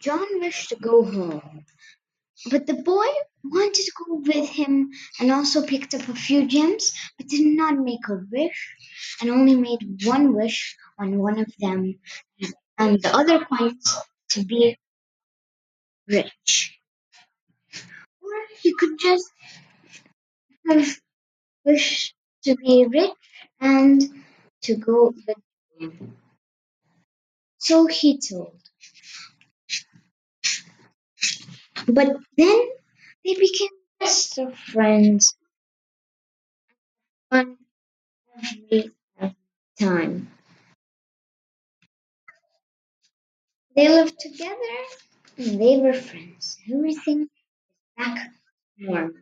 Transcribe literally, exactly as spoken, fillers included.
John wished to go home, but the boy wanted to go with him and also picked up a few gems, but did not make a wish and only made one wish on one of them and the other coins to be rich. Or he could just have wished to be rich and to go with him. So he told. But then they became best of friends on every time. They lived together and they were friends. Everything back to normal.